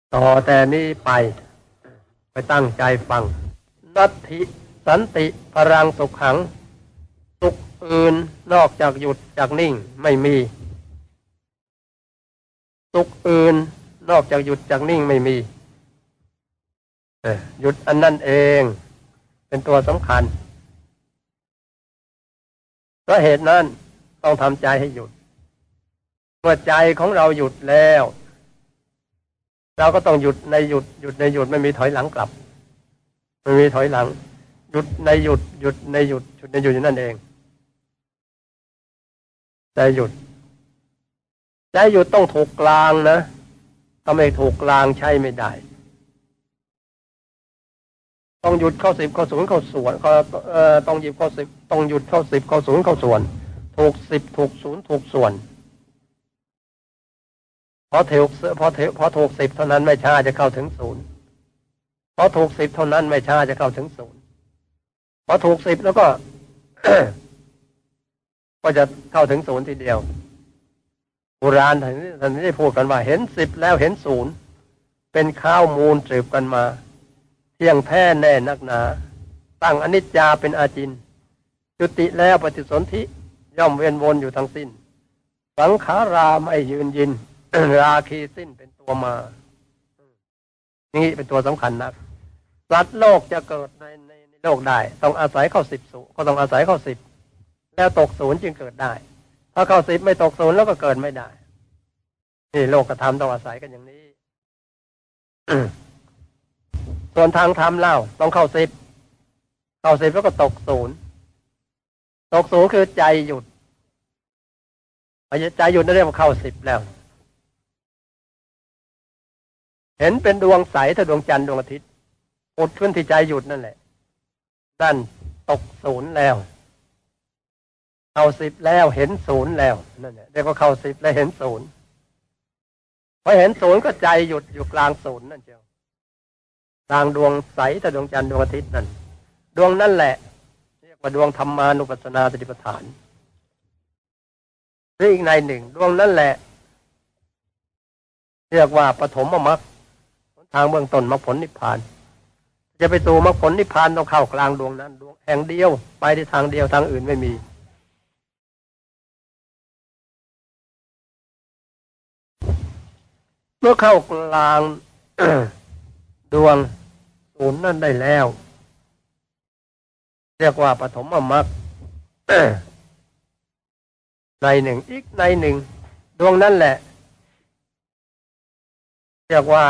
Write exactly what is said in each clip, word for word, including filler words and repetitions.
ต่อแต่นี้ไปไปตั้งใจฟังนัตถิสันติพลังสุขขังสุขอื่นนอกจากหยุดจากนิ่งไม่มีสุขอื่นนอกจากหยุดจากนิ่งไม่มีหยุดอันนั่นเองเป็นตัวสำคัญเพราะเหตุนั้นต้องทำใจให้หยุดเมื่อใจของเราหยุดแล้วเราก็ต้องหยุดในหยุดหยุดในหยุดไม่มีถอยหลังกลับไม่มีถอยหลังหยุดในหยุดหยุดในหยุดหยุดในหยุดอยู่นั่นเองใจหยุดใจหยุดต้องถูกกลางนะถ้าไม่ถูกกลางใช้ไม่ได้ต้องหยุดเข้าสิบเข้าศูนย์เข้าส่วนเขาเอ่อต้องหยุดเข้าสิบต้องหยุดเข้าสิบเข้าศูนย์เข้าส่วนถูกสิบถูกศูนย์ถูกส่วนพอถูกพอพอถูกสิบเท่านั้นไม่ช้าจะเข้าถึงศูนย์พอถูกสิบเท่านั้นไม่ช้าจะเข้าถึงศูนย์พอถูกสิบแล้วก็ ก็จะเข้าถึงศูนย์ทีเดียวโบราณท่านนี้ท่านนี้พูดกันว่าเห็นสิบแล้วเห็นศูนย์เป็นข้าวมูลสืบกันมาเที่ยงแท้แน่นักหนาตั้งอนิจจาเป็นอาจินจุติแล้วปฏิสนธิย่อมเวียนวนอยู่ทั้งสิ้นสังขาราไม่ยืนยิน ราคีสิ้นเป็นตัวมานี่เป็นตัวสำคัญนักสัตว์โลกจะเกิดในในในโลกได้ต้องอาศัยเข้าสิบสูก็ต้องอาศัยเข้าสิบแล้วตกศูนย์จึงเกิดได้ถ้าเข้าสิบไม่ตกศูนย์แล้วก็เกิดไม่ได้นี่โลกธรรมต้องอาศัยกันอย่างนี้ ส่วนทางธรรมเล่าต้องเข้าสิบเข้าสิบแล้วก็ตกศูนย์ตกศูนย์คือใจหยุดพอใจหยุดนั่นเรียกว่าเข้าสิบแล้วเห็นเป็นดวงใสถ้าดวงจันทร์ดวงอาทิตย์อุดขึ้นที่ใจหยุดนั่นแหละนั่นตกศูนย์แล้วเข้าสิบแล้วเห็นศูนย์แล้วนั่นแหละเรียกว่าเข้าสิบแล้วเห็นศูนย์พอเห็นศูนย์ก็ใจหยุดอยู่กลางศูนย์นั่นเจียวกลางดวงใสถ้าดวงจันทร์ดวงอาทิตย์นั่นดวงนั่นแหละเรียกว่าดวงธรรมานุปัสสนาสติปัฏฐานหรืออีกในหนึ่งดวงนั่นแหละเรียกว่าปฐมมรรคทางเบื้องต้นมรรคผลนิพพานจะไปสู่มรรคผลนิพพานต้องเข้ากลางดวงนั้นดวงแห่งเดียวไปที่ทางเดียวทางอื่นไม่มีเมื่อเข้ากลาง ดวงศูนย์นั่นได้แล้วเรียกว่าปฐมมรรค ในหนึ่งอีกในหนึ่งดวงนั่นแหละเรียกว่า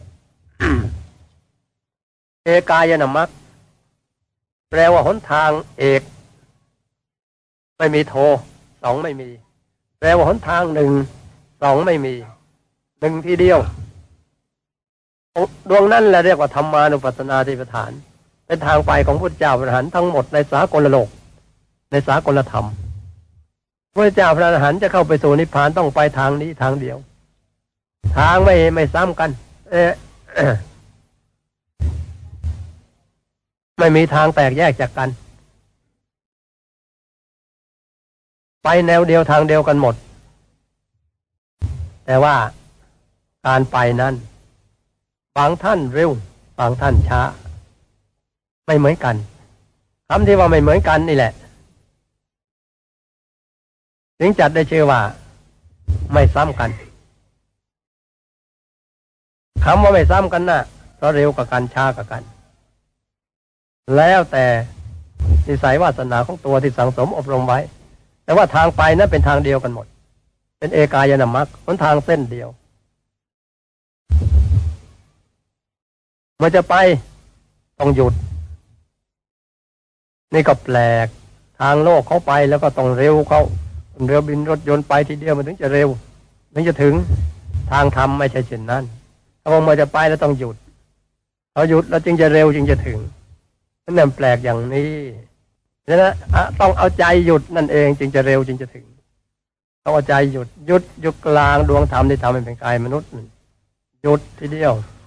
เอกายนมรรคแปลว่าหนทางเอกไม่มีโทสองไม่มีแปลว่าหนทางหนึ่งสองไม่มีหนึ่งทีเดียวดวงนั้นแหละเรียกว่าธรรมานุปัสสนาสติปัฏฐานเป็นทางไปของพุทธเจ้าพระอรหันต์ทั้งหมดในสากลโลกในสากลธรรมพระเจ้าพระอรหันต์จะเข้าไปสู่นิพพานต้องไปทางนี้ทางเดียวทางไม่ไม่ซ้ำกันเอ๊ะ ไม่มีทางแตกแยกจากกันไปแนวเดียวทางเดียวกันหมดแต่ว่าการไปนั้นบางท่านเร็วบางท่านช้าไม่เหมือนกันคำที่ว่าไม่เหมือนกันนี่แหละถึงจัดได้ชื่อว่าไม่ซ้ำกันคำว่าไม่ซ้ำกันน่ะเพราะเร็วกับกันช้ากับกันแล้วแต่นิสัยวาสนาของตัวที่สังสมอบรมไว้แต่ว่าทางไปนั้นเป็นทางเดียวกันหมดเป็นเอกายนมรรคหนทางเส้นเดียวเมื่อจะไปต้องหยุดนี่ก็แปลกทางโลกเขาไปแล้วก็ต้องเร็วเขาเรือบินรถยนต์ไปทีเดียวมันถึงจะเร็วถึงจะถึงทางธรรมไม่ใช่เช่นนั้นถ้าว่าเมื่อจะไปแล้วต้องหยุดเราหยุดแล้วจึงจะเร็วจึงจะถึงนั่นแปลกอย่างนี้ฉะนั้นต้องเอาใจหยุดนั่นเองจึงจะเร็วจึงจะถึงต้องเอาใจหยุดหยุดอยู่กลางดวงธรรมที่ทำให้เป็นกายมนุษย์หยุดทีเดียว